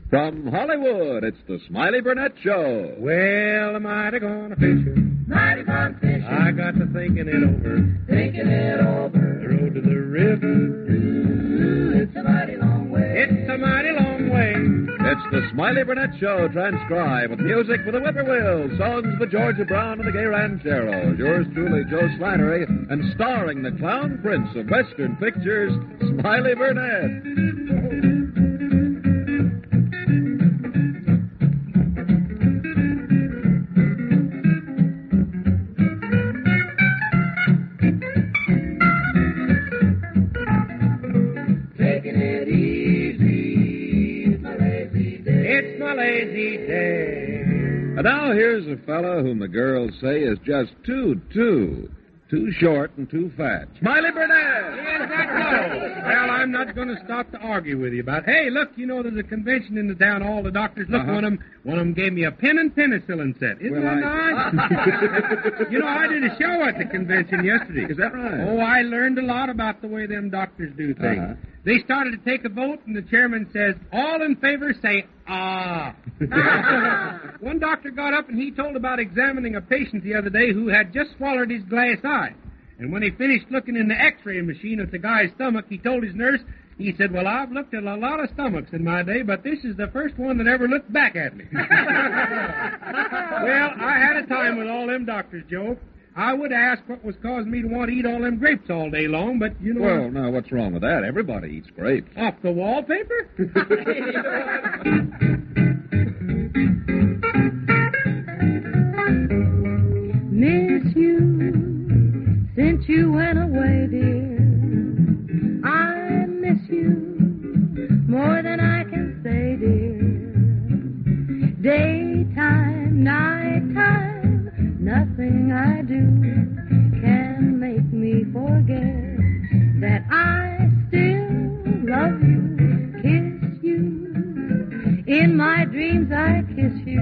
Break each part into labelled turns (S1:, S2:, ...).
S1: From Hollywood, it's the Smiley Burnett Show.
S2: Well, am I gonna fish it?
S3: Mighty fun fishing.
S2: I got to thinking it over.
S3: Thinking it over.
S2: The road to the river.
S3: Ooh, it's a mighty long way.
S2: It's a mighty long way.
S1: It's the Smiley Burnett Show, transcribed with music for the Whippoorwills, songs for Georgia Brown and the Gay Rancheros. Yours truly, Joe Slattery, and starring the clown prince of Western pictures, Smiley Burnett. And now here's a fellow whom the girls say is just too short and too fat. Smiley Burnett!
S2: Is that so? Well, I'm not going to stop to argue with you about it. Hey, look, you know, there's a convention in the town. All the doctors, look, one of them gave me a pen and penicillin set. Isn't that nice? You know, I did a show at the convention yesterday.
S1: Is that right?
S2: Oh, I learned a lot about the way them doctors do things. They started to take a vote, and the chairman says, all in favor say, ah. One doctor got up, and he told about examining a patient the other day who had just swallowed his glass eye. And when he finished looking in the x-ray machine at the guy's stomach, he told his nurse, he said, well, I've looked at a lot of stomachs in my day, but this is the first one that ever looked back at me. Well, I had a time with all them doctors, Joe. I would ask what was causing me to want to eat all them grapes all day long, but you know...
S1: Well, now, what's wrong with that? Everybody eats grapes.
S2: Off the wallpaper?
S4: Miss you since you went away, dear. I miss you more than I can say, dear. Daytime, nighttime, nothing I do can make me forget that I still love you, kiss you. In my dreams I kiss you,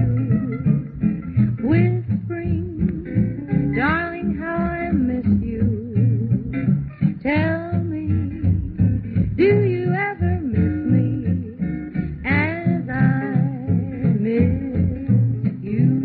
S4: whispering, darling, how I miss you. Tell me, do you ever miss me as I miss you?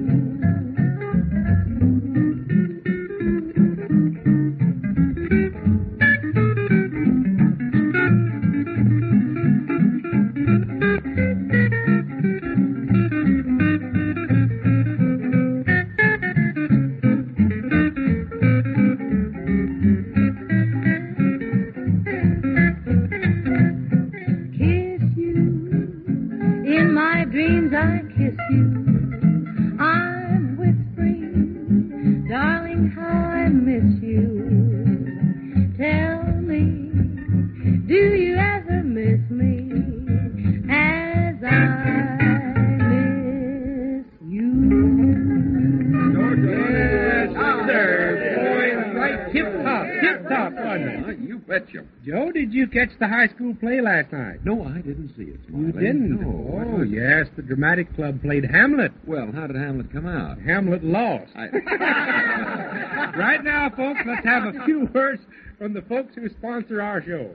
S2: Joe, did you catch the high school play last night?
S1: No, I didn't see it, Smiley.
S2: You didn't?
S1: No.
S2: Oh, yes. The Dramatic Club played Hamlet.
S1: Well, how did Hamlet come out?
S2: Hamlet lost. Right now, folks, let's have a few words from the folks who sponsor our show.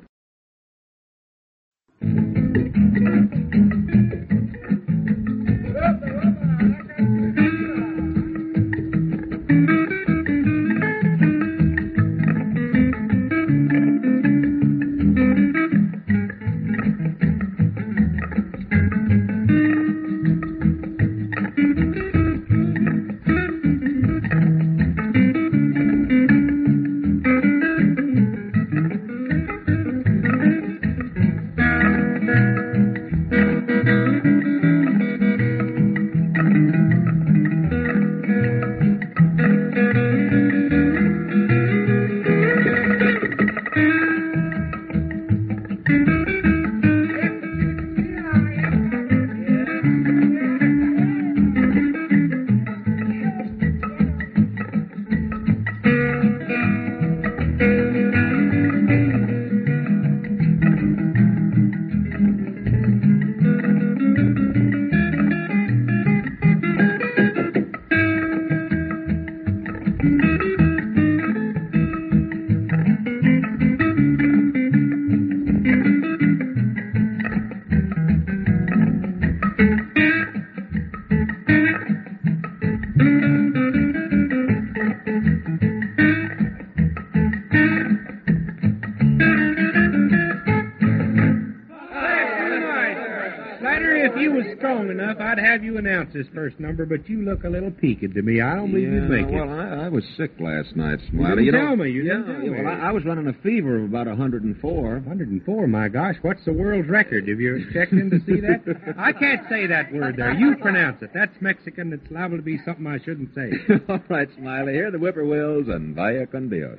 S2: Slattery, if you was strong enough, I'd have you announce this first number, but you look a little peaked to me. I don't believe you'd make it.
S1: Well, I was sick last night, Smiley.
S2: You didn't tell me. You didn't tell me.
S1: Well, I was running a fever of about 104.
S2: 104, my gosh. What's the world's record? Have you checked in to see that? I can't say that word there. You pronounce it. That's Mexican. It's liable to be something I shouldn't say.
S1: All right, Smiley. Here are the Whippoorwills and Vaya con Dios.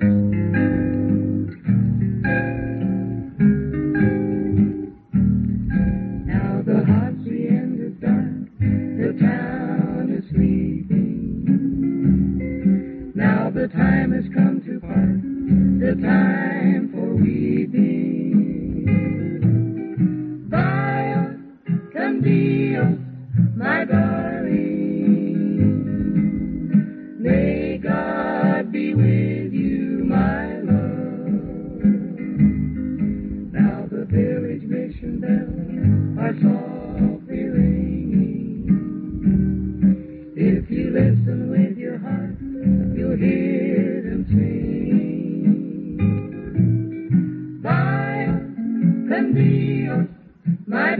S3: Now the hacienda is dark, the town is sleeping. Now the time has come to part, the time for weeping. Vaya con Dios, my darling. May God be with you, my love. Now the village mission bells are softly ringing. If you listen with your heart, you'll hear them sing. Vaya con Dios, my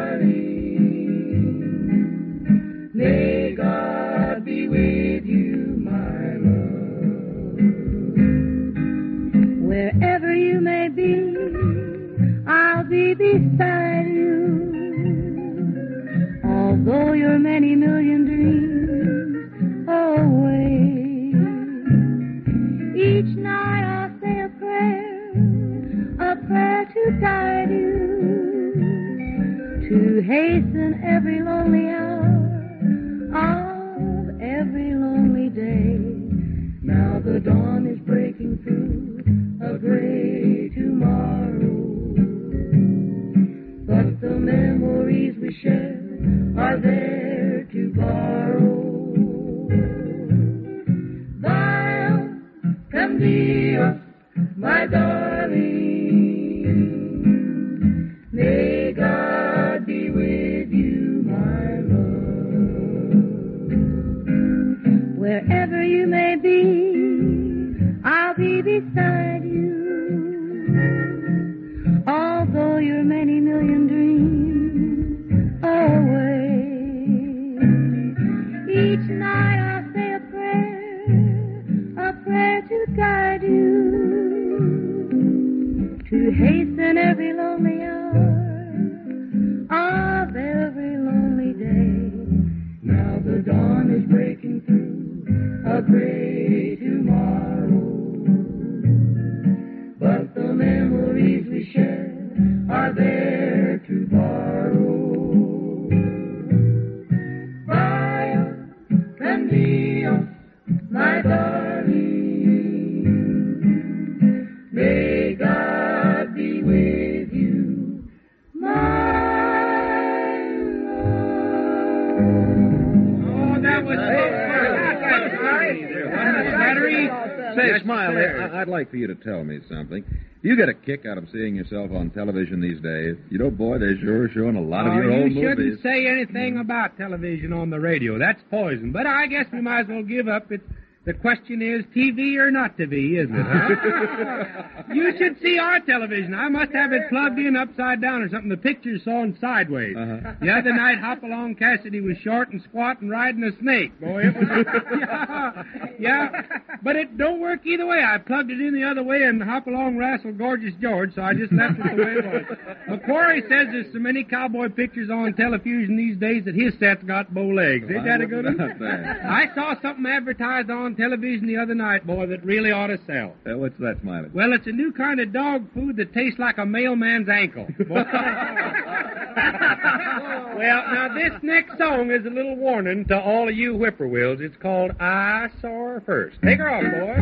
S3: darling. May God be with you, my love.
S4: Wherever you may be, I'll be beside you. Although you're many million dreams away, each night I'll say a prayer to guide you, to hasten every lonely hour of every lonely day.
S3: Now the dawn is breaking through a gray tomorrow, but the memories we share are there to borrow. Vaya con Dios, my darling. May God be with you, my love.
S4: Wherever you may be, I'll be beside you. Although you're many million dreams away, each night I'll say a prayer to guide you, to hasten every lonely hour of every lonely day.
S3: Now the dawn is breaking through a gray tomorrow, but the memories we share are there to borrow. Vaya con Dios, my darling. May God be with you, my love.
S2: Oh, that was
S1: Say, Smiley, I'd like for you to tell me something. You get a kick out of seeing yourself on television these days. You know, boy, they're sure showing a lot of your old
S2: You shouldn't
S1: movies.
S2: say anything about television on the radio. That's poison. But I guess we might as well give up. The question is TV or not TV, isn't it? Huh? You should see our television. I must have it plugged in upside down or something. The picture's on sideways. The other night, Hopalong Cassidy was short and squat and riding a snake. Boy, it was... yeah. But it don't work either way. I plugged it in the other way, and Hopalong wrestled Gorgeous George, so I just left it the way it was. McQuarrie says there's so many cowboy pictures on television these days that his set's got bow legs. Ain't that a good one? I saw something advertised on television the other night, boy, that really ought to sell.
S1: What's that, Smiley?
S2: Well, it's a new kind of dog food that tastes like a mailman's ankle. Well, now this next song is a little warning to all of you whippoorwills. It's called I Saw Her First. Take her off, boy.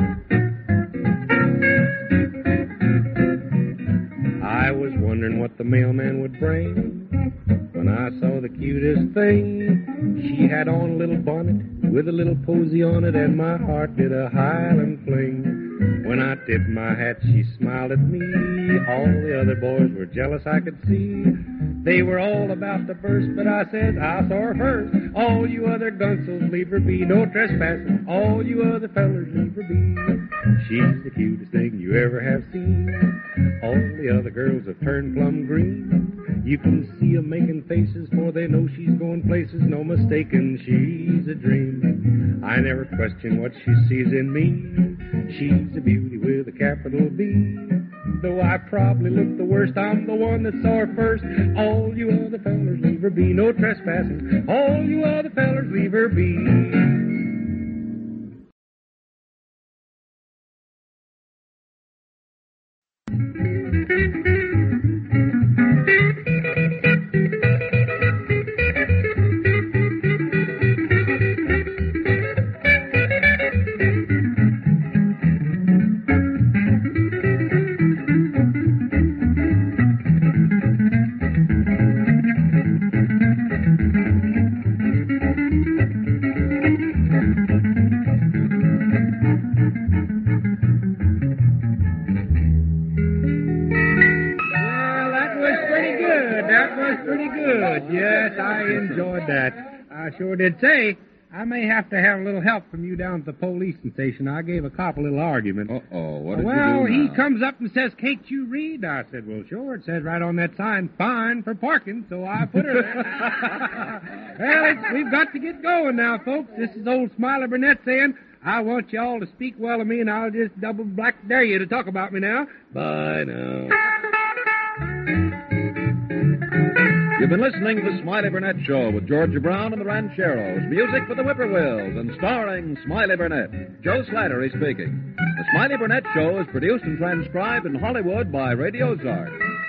S2: I was wondering what the mailman would bring when I saw the cutest thing. She had on a little bonnet with a little posy on it, and my heart did a Highland fling. When I tipped my hat, she smiled at me. All the other boys were jealous, I could see. They were all about to burst, but I said, I saw her first. All you other gunsels, leave her be. No trespassing. All you other fellers, leave her be. She's the cutest thing you ever have seen. All the other girls have turned plum green.
S5: You can see 'em making faces, for they know she's going places, no mistaking she's a dream. I never question what she sees in me. She's a beauty with a capital B. Though I probably look the worst, I'm the one that saw her first. All you other fellers, leave her be, no trespassing. All you other fellers, leave her be.
S2: I sure did say, I may have to have a little help from you down at the police station. I gave a cop a little argument.
S1: Uh-oh, what did
S2: well,
S1: you do now?
S2: He comes up and says, "Can't you read?" I said, "Well, sure. It says right on that sign, fine for parking," so I put her there. Well, we've got to get going now, folks. This is old Smiley Burnett saying, I want you all to speak well of me, and I'll just double black dare you to talk about me now. Bye now.
S1: You've been listening to the Smiley Burnett Show with Georgia Brown and the Rancheros. Music for the Whippoorwills and starring Smiley Burnett. Joe Slattery speaking. The Smiley Burnett Show is produced and transcribed in Hollywood by Radio Ozark.